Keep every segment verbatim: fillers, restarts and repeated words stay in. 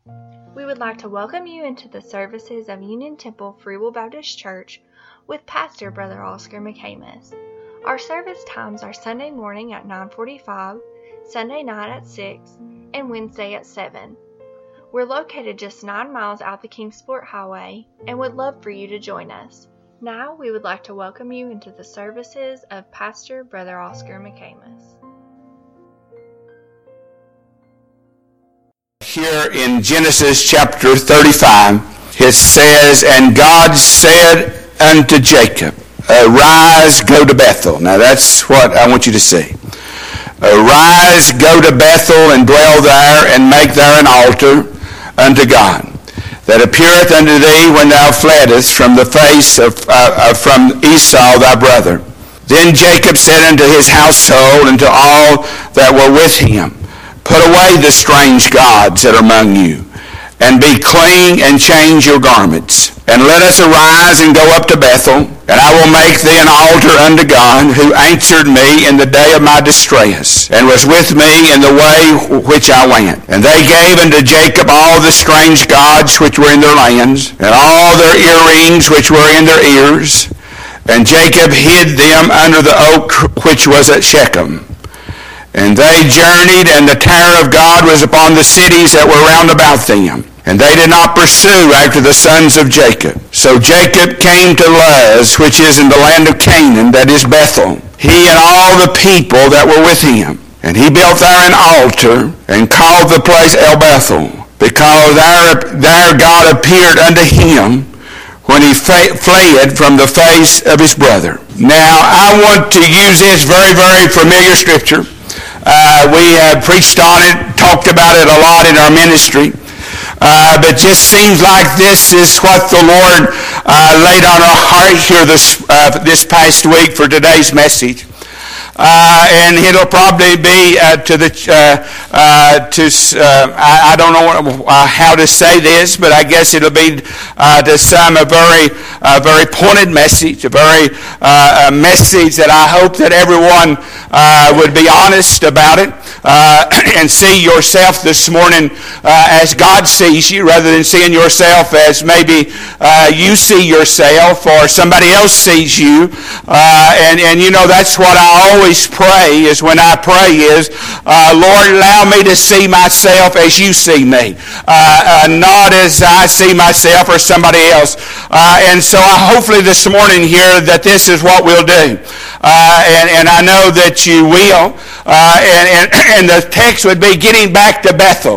We would like to welcome you into the services of Union Temple Free Will Baptist Church with Pastor Brother Oscar McCamus. Our service times are Sunday morning at nine forty-five, Sunday night at six, and Wednesday at seven. We're located just nine miles out the Kingsport Highway and would love for you to join us. Now we would like to welcome you into the services of Pastor Brother Oscar McCamus. Here in Genesis chapter thirty-five, it says, "And God said unto Jacob, Arise, go to Bethel." Now that's what I want you to see. "Arise, go to Bethel, and dwell there, and make there an altar unto God, that appeareth unto thee when thou fleddest from the face of uh, uh, from Esau thy brother. Then Jacob said unto his household, and to all that were with him, Put away the strange gods that are among you, and be clean, and change your garments. And let us arise and go up to Bethel, and I will make thee an altar unto God, who answered me in the day of my distress, and was with me in the way which I went. And they gave unto Jacob all the strange gods which were in their lands, and all their earrings which were in their ears. And Jacob hid them under the oak which was at Shechem. And they journeyed, and the terror of God was upon the cities that were round about them. And they did not pursue after the sons of Jacob. So Jacob came to Luz, which is in the land of Canaan, that is Bethel, he and all the people that were with him. And he built there an altar, and called the place El Bethel, because there, there God appeared unto him when he fa- fled from the face of his brother. Now, I want to use this very, very familiar scripture. Uh, we have preached on it, talked about it a lot in our ministry. Uh, but just seems like this is what the Lord uh, laid on our heart here this uh, this past week for today's message. Uh, and it'll probably be uh, to the uh, uh, to uh, I, I don't know what, uh, how to say this, but I guess it'll be uh, to some a very uh, very pointed message, a very uh, a message that I hope that everyone uh, would be honest about it uh, and see yourself this morning uh, as God sees you, rather than seeing yourself as maybe uh, you see yourself or somebody else sees you. Uh, and and you know that's what I always pray is when I pray is, uh, Lord, allow me to see myself as you see me, uh, uh, not as I see myself or somebody else. Uh, and so I hopefully this morning here that this is what we'll do. Uh, and, and I know that you will. Uh, and, and, and the text would be getting back to Bethel.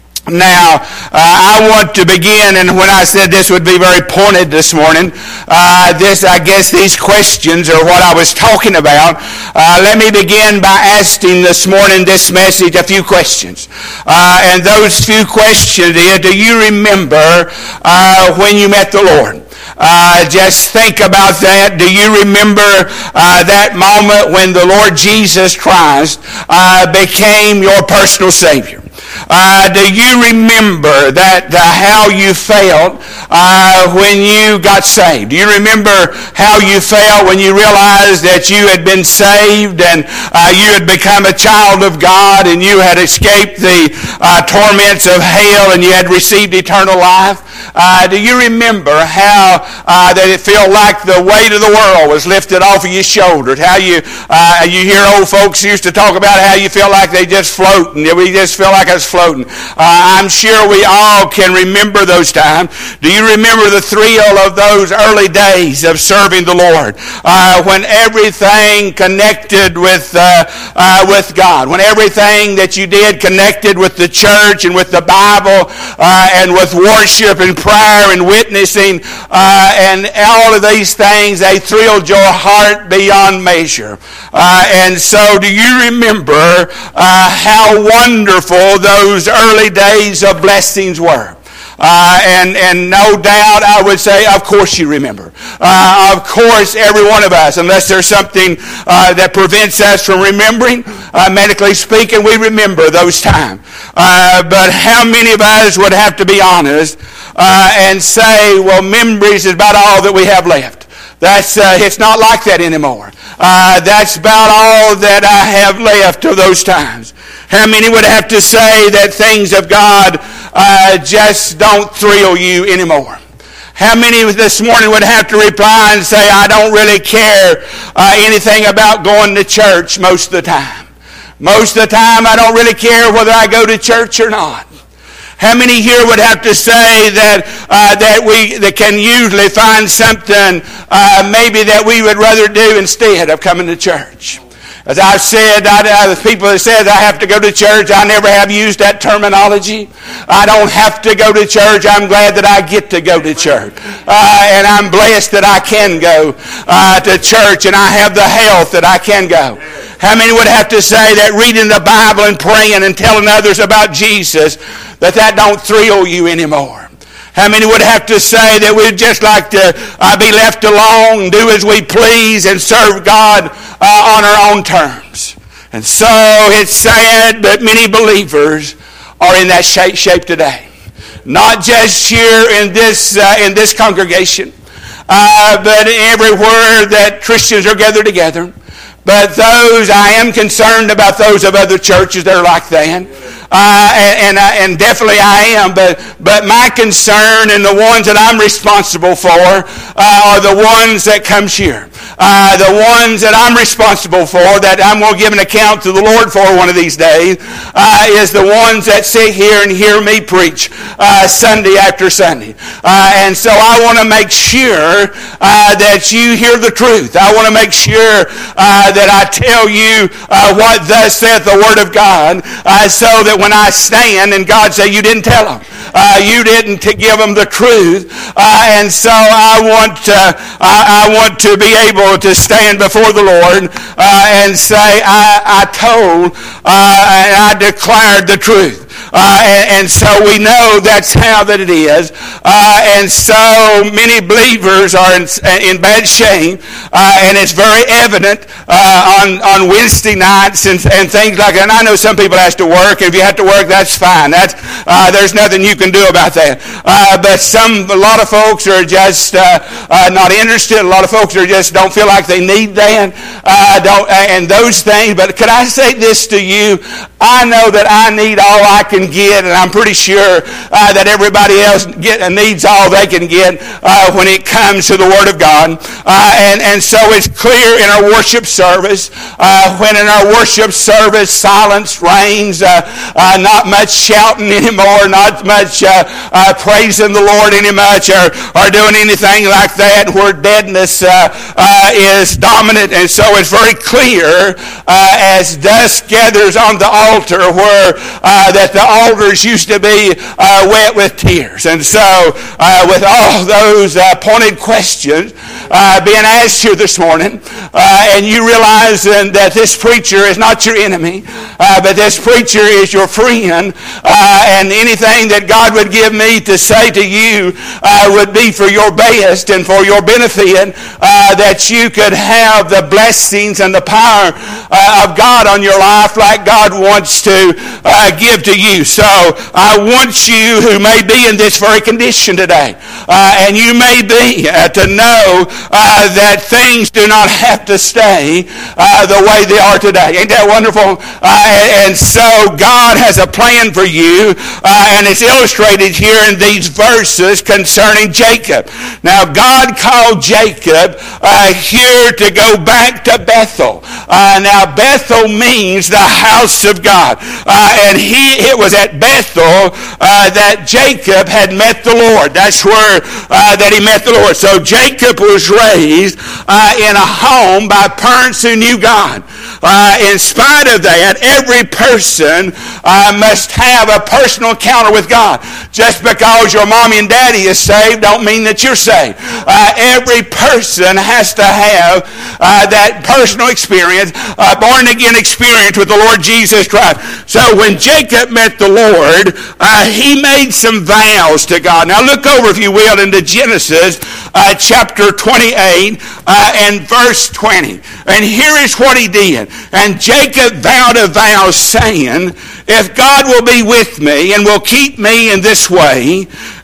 Now, uh, I want to begin, and when I said this would be very pointed this morning, uh, this, I guess these questions are what I was talking about. Uh, let me begin by asking this morning this message a few questions. Uh, and those few questions is, do you remember uh, when you met the Lord? Uh, just think about that. Do you remember uh, that moment when the Lord Jesus Christ uh, became your personal Savior? Uh, do you remember that uh, how you felt uh, when you got saved? Do you remember how you felt when you realized that you had been saved and uh, you had become a child of God and you had escaped the uh, torments of hell and you had received eternal life? Uh, do you remember how uh, that it felt like the weight of the world was lifted off of your shoulders? How you uh, you hear old folks used to talk about how you feel like they just floating. We just feel like us floating. Uh, I'm sure we all can remember those times. Do you remember the thrill of those early days of serving the Lord? Uh, when everything connected with uh, uh, with God, when everything that you did connected with the church and with the Bible uh, and with worship and prayer and witnessing uh, and all of these things, they thrilled your heart beyond measure. Uh, and so do you remember uh, how wonderful those early days of blessings were? Uh, and, and no doubt I would say, of course you remember. Uh, of course, every one of us, unless there's something uh, that prevents us from remembering, uh, medically speaking, we remember those times. Uh, but how many of us would have to be honest uh, and say, well, memories is about all that we have left? That's uh, it's not like that anymore. Uh, that's about all that I have left of those times. How many would have to say that things of God uh, just don't thrill you anymore? How many this morning would have to reply and say, I don't really care uh, anything about going to church most of the time. Most of the time I don't really care whether I go to church or not. How many here would have to say that uh, that we that can usually find something uh, maybe that we would rather do instead of coming to church? As I've said, I, uh, the people that said I have to go to church, I never have used that terminology. I don't have to go to church. I'm glad that I get to go to church. Uh, and I'm blessed that I can go uh, to church and I have the health that I can go. How many would have to say that reading the Bible and praying and telling others about Jesus, that that don't thrill you anymore? How many would have to say that we'd just like to uh, be left alone, do as we please, and serve God uh, on our own terms? And so it's sad, but many believers are in that shape, shape today. Not just here in this uh, in this congregation, uh, but everywhere that Christians are gathered together. But those, I am concerned about those of other churches that are like that. Uh, and, and, and definitely I am, but, but my concern and the ones that I'm responsible for uh, are the ones that comes here. Uh, the ones that I'm responsible for, that I'm going to give an account to the Lord for one of these days, uh, is the ones that sit here and hear me preach uh, Sunday after Sunday. Uh, and so I want to make sure uh, that you hear the truth. I want to make sure uh, that I tell you uh, what thus saith the Word of God, uh, so that when I stand and God say, you didn't tell them, uh, you didn't to give them the truth, uh, and so I want uh, I, I want to be able to stand before the Lord uh, and say, I, I told uh, and I declared the truth. Uh, and, and so we know that's how that it is. Uh, and so many believers are in, in bad shape, uh, and it's very evident uh, on, on Wednesday nights and, and things like that. And I know some people have to work. If you have to work, that's fine. That's uh, there's nothing you can do about that. Uh, but some, a lot of folks are just uh, uh, not interested. A lot of folks are just don't feel like they need that. Uh, don't and those things. But could I say this to you? I know that I need all I can get, and I'm pretty sure uh, that everybody else get, uh, needs all they can get uh, when it comes to the Word of God. Uh, and, and so it's clear in our worship service, uh, when in our worship service silence reigns, uh, uh, not much shouting anymore, not much uh, uh, praising the Lord any much, or, or doing anything like that, where deadness uh, uh, is dominant. And so it's very clear uh, as dusk gathers on the altar, where uh, that the altars used to be uh, wet with tears. And so uh, with all those uh, pointed questions uh, being asked here this morning, uh, and you realizing that this preacher is not your enemy, uh, but this preacher is your friend, uh, and anything that God would give me to say to you uh, would be for your best and for your benefit, uh, that you could have the blessings and the power uh, of God on your life like God wants to uh, give to you. So I want you who may be in this very condition today, uh, and you may be uh, to know uh, that things do not have to stay uh, the way they are today. Ain't that wonderful? Uh, and so God has a plan for you, uh, and it's illustrated here in these verses concerning Jacob. Now God called Jacob uh, here to go back to Bethel. Uh, now Bethel means the house of God, uh, and he it was at Bethel uh, that Jacob had met the Lord. That's where uh, that he met the Lord. So Jacob was raised uh, in a home by parents who knew God. Uh, in spite of that, every person uh, must have a personal encounter with God. Just because your mommy and daddy is saved don't mean that you're saved. Uh, every person has to have uh, that personal experience, uh, born-again experience with the Lord Jesus Christ. So when Jacob met the Lord, uh, he made some vows to God. Now look over, if you will, into Genesis uh, chapter twenty-eight uh, and verse twenty. And here is what he did. And Jacob vowed a vow, saying, if God will be with me and will keep me in this way,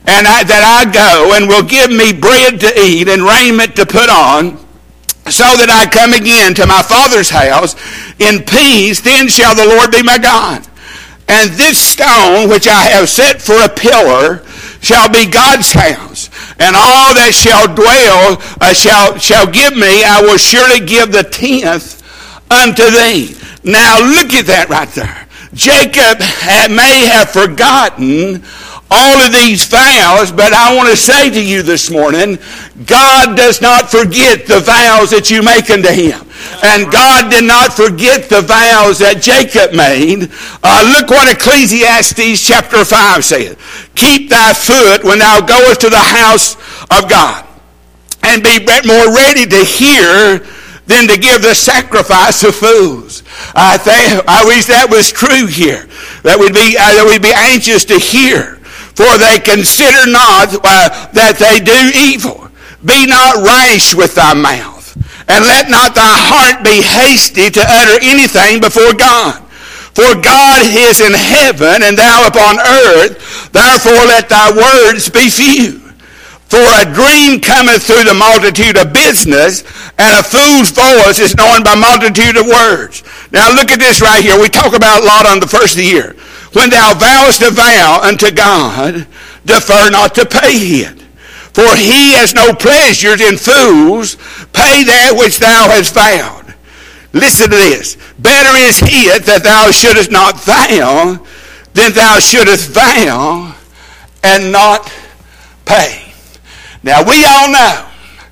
and I, that I go, and will give me bread to eat and raiment to put on, so that I come again to my Father's house in peace, then shall the Lord be my God. And this stone which I have set for a pillar shall be God's house, and all that shall dwell uh, shall shall give me, I will surely give the tenth unto thee. Now look at that right there. Jacob had, may have forgotten all of these vows, but I want to say to you this morning, God does not forget the vows that you make unto him. And God did not forget the vows that Jacob made. Uh, look what Ecclesiastes chapter five says. Keep thy foot when thou goest to the house of God, and be more ready to hear than to give the sacrifice of fools. I think I wish that was true here. That we'd be uh, that we'd be anxious to hear. For they consider not uh, that they do evil. Be not rash with thy mouth, and let not thy heart be hasty to utter anything before God. For God is in heaven, and thou upon earth, therefore let thy words be few. For a dream cometh through the multitude of business, and a fool's voice is known by multitude of words. Now look at this right here. We talk about Lot on the first of the year. When thou vowest a vow unto God, defer not to pay it. For he has no pleasures in fools. Pay that which thou hast vowed. Listen to this. Better is it that thou shouldest not vow than thou shouldest vow and not pay. Now we all know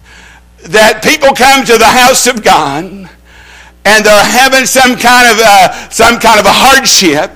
that people come to the house of God and they're having some kind of a, some kind of a hardship.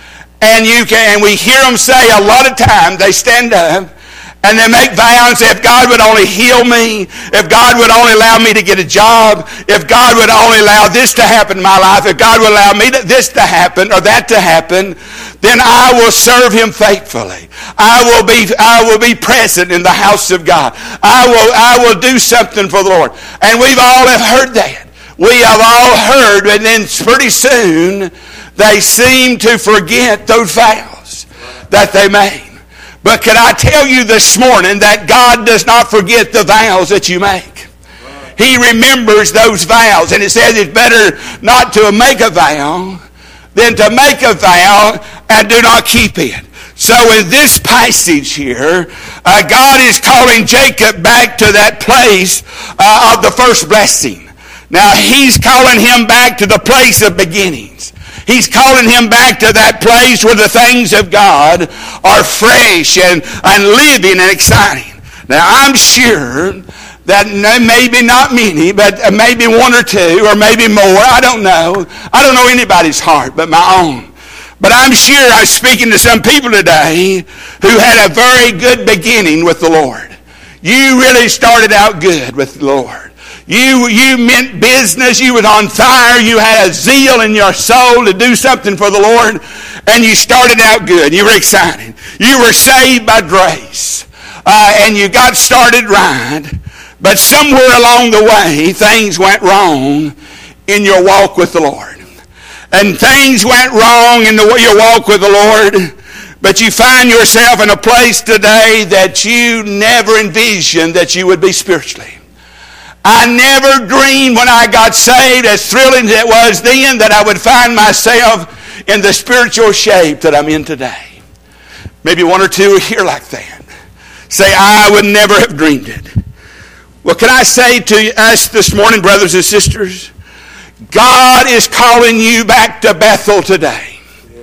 And you can, and we hear them say a lot of times, they stand up and they make vows and say, if God would only heal me, if God would only allow me to get a job, if God would only allow this to happen in my life, if God would allow me to, this to happen or that to happen, then I will serve him faithfully. I will be I will be present in the house of God. I will I will do something for the Lord. And we've all have heard that. We have all heard, and then pretty soon they seem to forget those vows that they made. But can I tell you this morning that God does not forget the vows that you make. He remembers those vows. And it says it's better not to make a vow than to make a vow and do not keep it. So in this passage here, uh, God is calling Jacob back to that place uh, of the first blessing. Now he's calling him back to the place of beginnings. He's calling him back to that place where the things of God are fresh and, and living and exciting. Now, I'm sure that maybe not many, but maybe one or two or maybe more. I don't know. I don't know anybody's heart but my own. But I'm sure I'm speaking to some people today who had a very good beginning with the Lord. You really started out good with the Lord. You you meant business. You was on fire. You had a zeal in your soul to do something for the Lord. And you started out good. You were excited. You were saved by grace. Uh, and you got started right. But somewhere along the way, things went wrong in your walk with the Lord. And things went wrong in the your walk with the Lord. But you find yourself in a place today that you never envisioned that you would be spiritually. I never dreamed when I got saved, as thrilling as it was then, that I would find myself in the spiritual shape that I'm in today. Maybe one or two are here like that. Say, I would never have dreamed it. Well, can I say to us this morning, brothers and sisters, God is calling you back to Bethel today.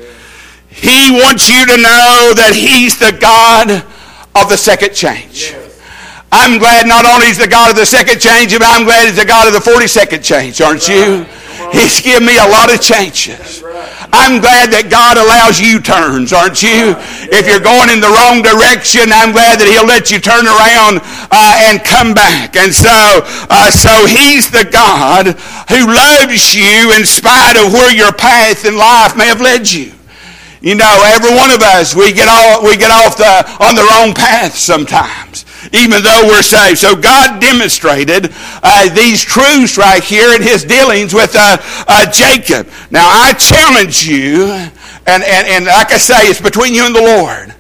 He wants you to know that he's the God of the second change. I'm glad not only is the God of the second change, but I'm glad he's the God of the forty-second change, aren't you? He's given me a lot of changes. I'm glad that God allows U-turns, aren't you? If you're going in the wrong direction, I'm glad that he'll let you turn around uh, and come back. And so, uh, so he's the God who loves you in spite of where your path in life may have led you. You know, every one of us, we get off, we get off the, on the wrong path sometimes, even though we're saved. So God demonstrated uh, these truths right here in his dealings with uh, uh, Jacob. Now, I challenge you, and, and, and like I say, it's between you and the Lord.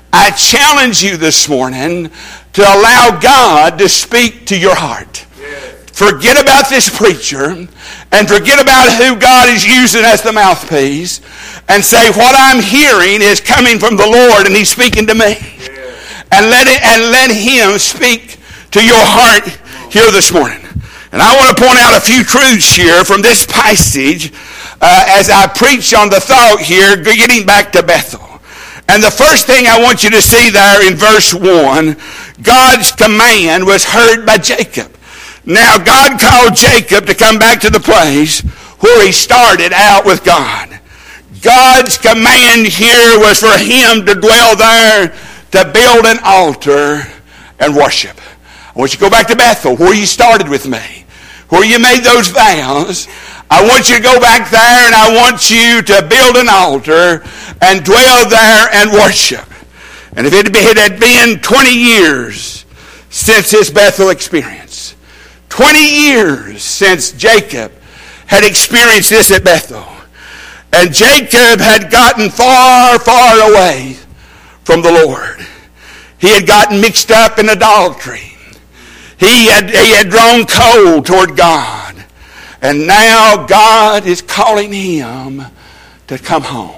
I challenge you this morning to allow God to speak to your heart. Forget about this preacher and forget about who God is using as the mouthpiece and say what I'm hearing is coming from the Lord and He's speaking to me. And let it, and let Him speak to your heart here this morning. And I want to point out a few truths here from this passage uh, as I preach on the thought here, getting back to Bethel. And the first thing I want you to see there in verse one, God's command was heard by Jacob. Now God called Jacob to come back to the place where he started out with God. God's command here was for him to dwell there, to build an altar and worship. I want you to go back to Bethel, where you started with me, where you made those vows. I want you to go back there and I want you to build an altar and dwell there and worship. And if it had been twenty years since his Bethel experience, twenty years since Jacob had experienced this at Bethel, and Jacob had gotten far, far away from the Lord. He had gotten mixed up in adultery. He had, he had drawn cold toward God. And now God is calling him to come home.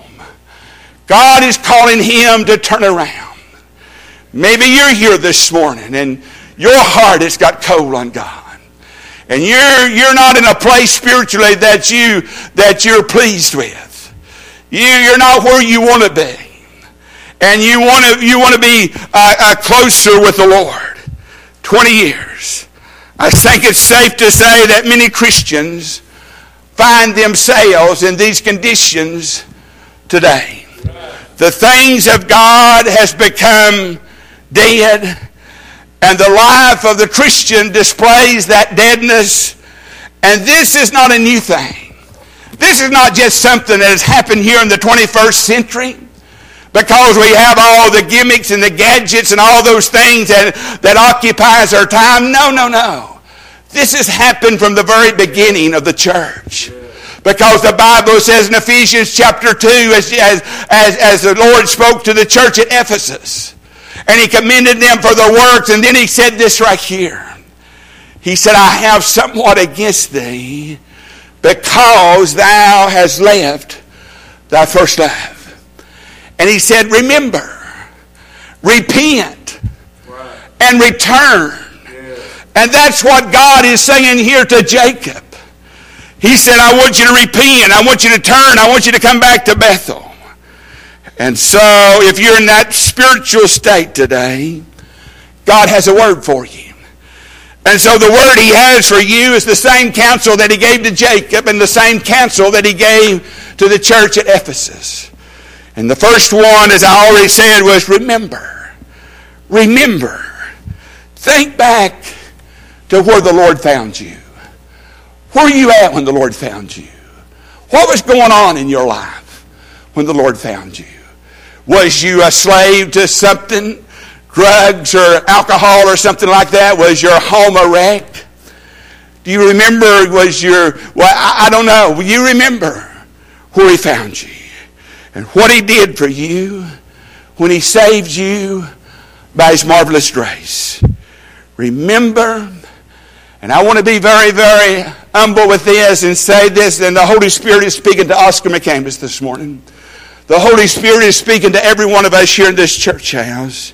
God is calling him to turn around. Maybe you're here this morning and your heart has got cold on God. And you're, you're not in a place spiritually that, you, that you're pleased with. You, you're not where you want to be. And you want to, you want to be uh, uh, closer with the Lord. twenty years. I think it's safe to say that many Christians find themselves in these conditions today. The things of God has become dead, and the life of the Christian displays that deadness. And this is not a new thing. This is not just something that has happened here in the twenty-first century. Because we have all the gimmicks and the gadgets and all those things that, that occupies our time. No, no, no. This has happened from the very beginning of the church. Because the Bible says in Ephesians chapter two, as, as, as, as the Lord spoke to the church at Ephesus, and He commended them for their works, and then He said this right here. He said, I have somewhat against thee, because thou hast left thy first love. And He said, remember, repent, right, and return. Yes. And that's what God is saying here to Jacob. He said, I want you to repent. I want you to turn. I want you to come back to Bethel. And so if you're in that spiritual state today, God has a word for you. And so the word He has for you is the same counsel that He gave to Jacob and the same counsel that He gave to the church at Ephesus. And the first one, as I already said, was remember. Remember. Think back to where the Lord found you. Where were you at when the Lord found you? What was going on in your life when the Lord found you? Was you a slave to something, drugs or alcohol or something like that? Was your home a wreck? Do you remember, was your, well, I, I don't know. Will you remember where He found you? And what He did for you when He saved you by His marvelous grace. Remember, and I want to be very, very humble with this and say this, and the Holy Spirit is speaking to Oscar McCambus this morning. The Holy Spirit is speaking to every one of us here in this church house.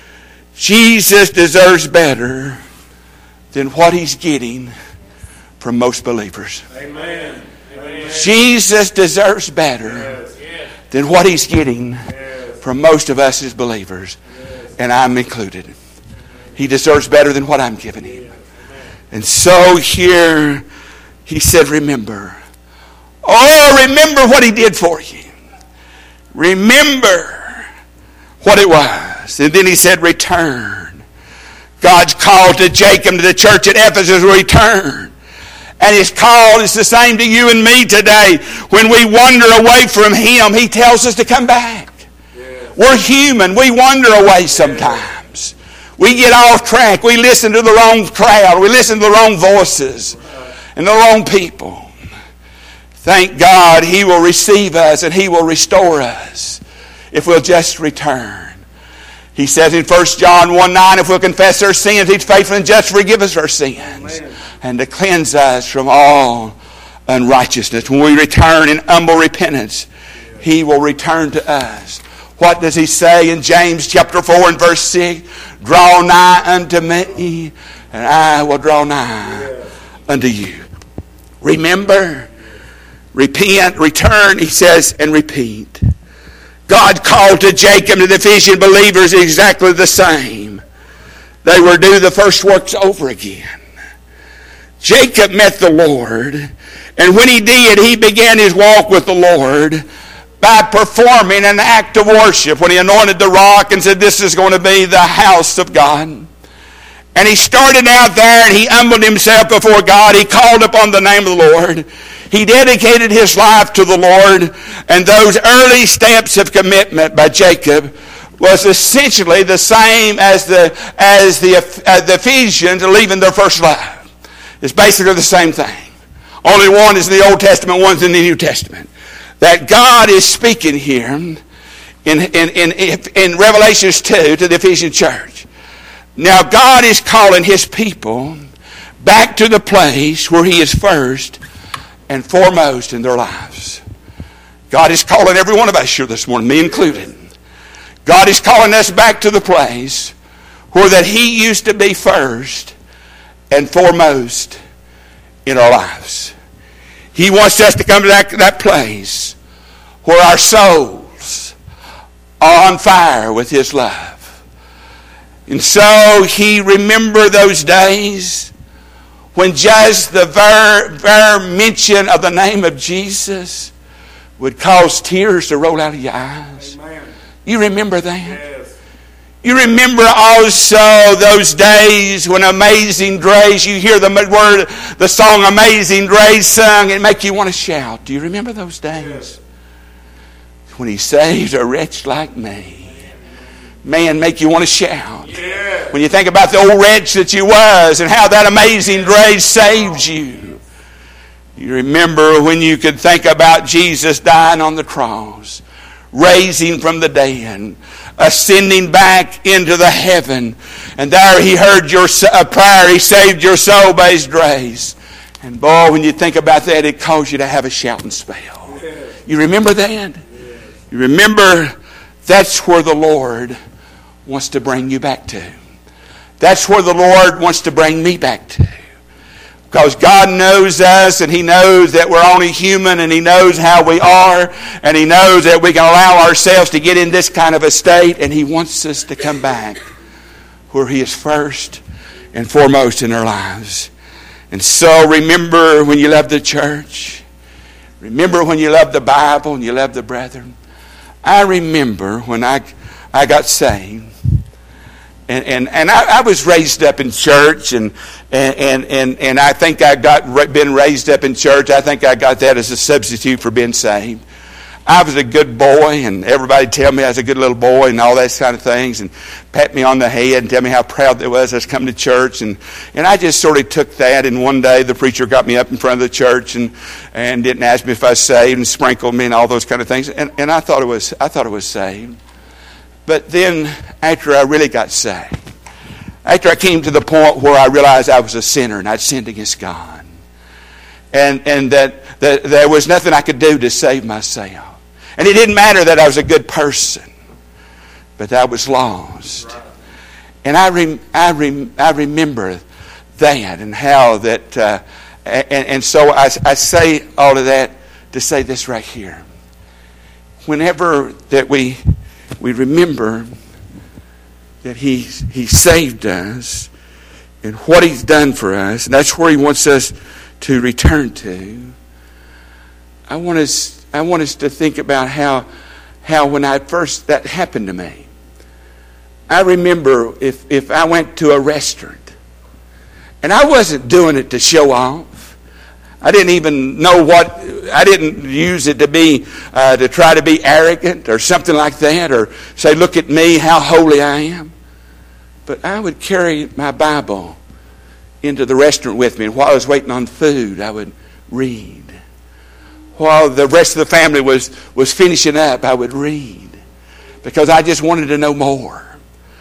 Jesus deserves better than what He's getting from most believers. Amen. Amen. Jesus deserves better. Yes. Than what He's getting yes. from most of us as believers. Yes. And I'm included. He deserves better than what I'm giving Him. Yes. And so here He said, remember. Oh, remember what He did for you. Remember what it was. And then He said, return. God's call to Jacob, to the church at Ephesus, return. And His call is the same to you and me today. When we wander away from Him, He tells us to come back. Yeah. We're human. We wander away sometimes. Yeah. We get off track. We listen to the wrong crowd. We listen to the wrong voices and the wrong people. Thank God He will receive us and He will restore us if we'll just return. He says in First John one nine, if we'll confess our sins, He's faithful and just to forgive us our sins. Amen. And to cleanse us from all unrighteousness. When we return in humble repentance, He will return to us. What does He say in James chapter four and verse six? Draw nigh unto me, and I will draw nigh unto you. Remember, repent, return, He says, and repeat. God called to Jacob and the Ephesian believers exactly the same. They were due the first works over again. Jacob met the Lord, and when he did, he began his walk with the Lord by performing an act of worship when he anointed the rock and said, this is going to be the house of God. And he started out there and he humbled himself before God. He called upon the name of the Lord. He dedicated his life to the Lord, and those early steps of commitment by Jacob was essentially the same as the as the, uh, the Ephesians leaving their first love. It's basically the same thing. Only one is in the Old Testament, one's in the New Testament. That God is speaking here in in in, in Revelation two to the Ephesian church. Now God is calling His people back to the place where He is first and foremost in their lives. God is calling every one of us here this morning, me included. God is calling us back to the place where that He used to be first and foremost in our lives. He wants us to come to that, that place where our souls are on fire with His love. And so He remembered those days when just the very, very mention of the name of Jesus would cause tears to roll out of your eyes. Amen. You remember that? Yes. You remember also those days when Amazing Grace, you hear the word, the song Amazing Grace sung, it make you want to shout. Do you remember those days? Yes. When He saved a wretch like me. Man, make you want to shout. Yeah. When you think about the old wretch that you was and how that amazing grace saved you. You remember when you could think about Jesus dying on the cross, raising from the dead, ascending back into the heaven, and there He heard your prayer, He saved your soul by His grace. And boy, when you think about that, it caused you to have a shouting spell. Yeah. You remember that? Yeah. You remember that's where the Lord wants to bring you back to. That's where the Lord wants to bring me back to. Because God knows us, and He knows that we're only human, and He knows how we are, and He knows that we can allow ourselves to get in this kind of a state, and He wants us to come back where He is first and foremost in our lives. And so remember when you love the church. Remember when you love the Bible and you love the brethren. I remember when I I got saved. And and, and I, I was raised up in church, and and, and, and I think I got been raised up in church. I think I got that as a substitute for being saved. I was a good boy, and everybody tell me I was a good little boy and all that kind of things, and pat me on the head and tell me how proud they was I was coming to church. And, and I just sort of took that, and one day the preacher got me up in front of the church and, and didn't ask me if I was saved and sprinkled me and all those kind of things. And, and I thought it was I thought it was saved. But then after I really got saved, after I came to the point where I realized I was a sinner and I'd sinned against God, and and that, that there was nothing I could do to save myself. And it didn't matter that I was a good person, but I was lost. And I rem, I, rem, I remember that and how that, uh, and, and so I, I say all of that to say this right here. Whenever that we we remember that He He saved us and what He's done for us, and that's where He wants us to return to. I want us. I want us to think about how, how when I first that happened to me. I remember if if I went to a restaurant, and I wasn't doing it to show off. I didn't even know what. I didn't use it to be uh, to try to be arrogant or something like that, or say, "Look at me, how holy I am." But I would carry my Bible into the restaurant with me, and while I was waiting on food, I would read. While the rest of the family was, was finishing up, I would read. Because I just wanted to know more.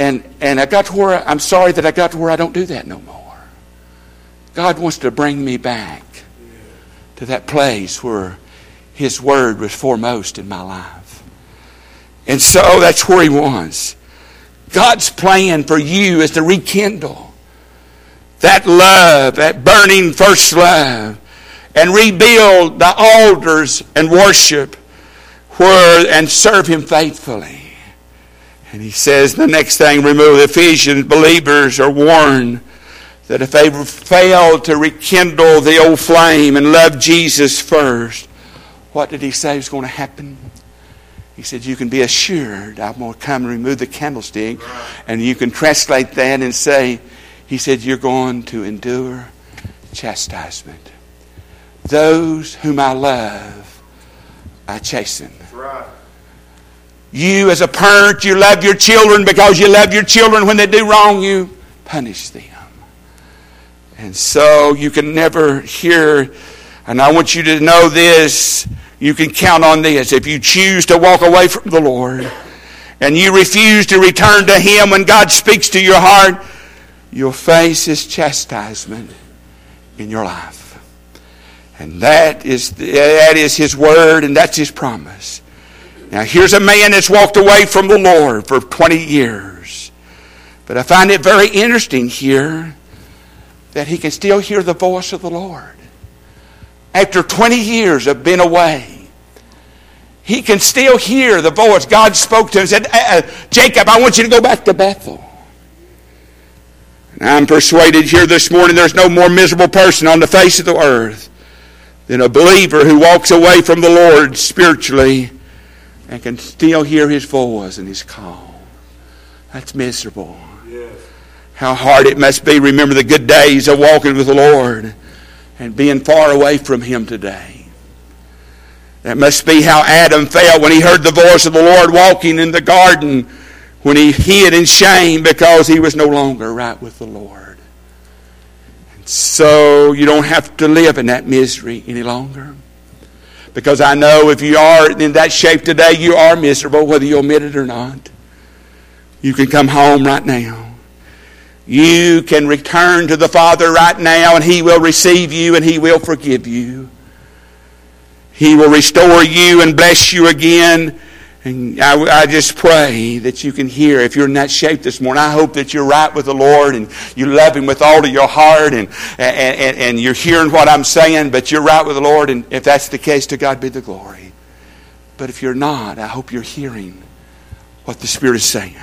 And and I got to where, I'm sorry that I got to where I don't do that no more. God wants to bring me back to that place where His Word was foremost in my life. And so that's where He wants. God's plan for you is to rekindle that love, that burning first love, and rebuild the altars and worship where and serve Him faithfully. And He says the next thing, remove the Ephesians, believers are warned that if they fail to rekindle the old flame and love Jesus first, what did He say was going to happen? He said, you can be assured I'm going to come and remove the candlestick. And you can translate that and say, He said, you're going to endure chastisement. Those whom I love, I chasten. That's right. You as a parent, you love your children because you love your children. When they do wrong, you punish them. And so you can never hear, and I want you to know this, you can count on this. If you choose to walk away from the Lord and you refuse to return to Him when God speaks to your heart, you'll face His chastisement in your life. And that is, that is His Word, and that's His promise. Now here's a man that's walked away from the Lord for twenty years. But I find it very interesting here that he can still hear the voice of the Lord. After twenty years of being away, he can still hear the voice. God spoke to him and said, uh, Jacob, I want you to go back to Bethel. And I'm persuaded here this morning there's no more miserable person on the face of the earth than a believer who walks away from the Lord spiritually and can still hear His voice and His call. That's miserable. Yes. How hard it must be. Remember the good days of walking with the Lord and being far away from Him today. That must be how Adam felt when he heard the voice of the Lord walking in the garden, when he hid in shame because he was no longer right with the Lord. And so you don't have to live in that misery any longer. Because I know if you are in that shape today, you are miserable, whether you admit it or not. You can come home right now. You can return to the Father right now, and He will receive you and He will forgive you. He will restore you and bless you again. And I, I just pray that you can hear, if you're in that shape this morning, I hope that you're right with the Lord and you love Him with all of your heart and, and, and, and you're hearing what I'm saying, but you're right with the Lord, and if that's the case, to God be the glory. But if you're not, I hope you're hearing what the Spirit is saying.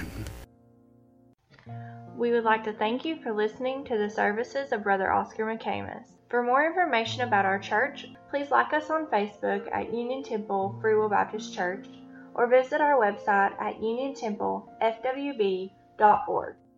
We would like to thank you for listening to the services of Brother Oscar McCamus. For more information about our church, please like us on Facebook at Union Temple Free Will Baptist Church, or visit our website at union temple f w b dot org.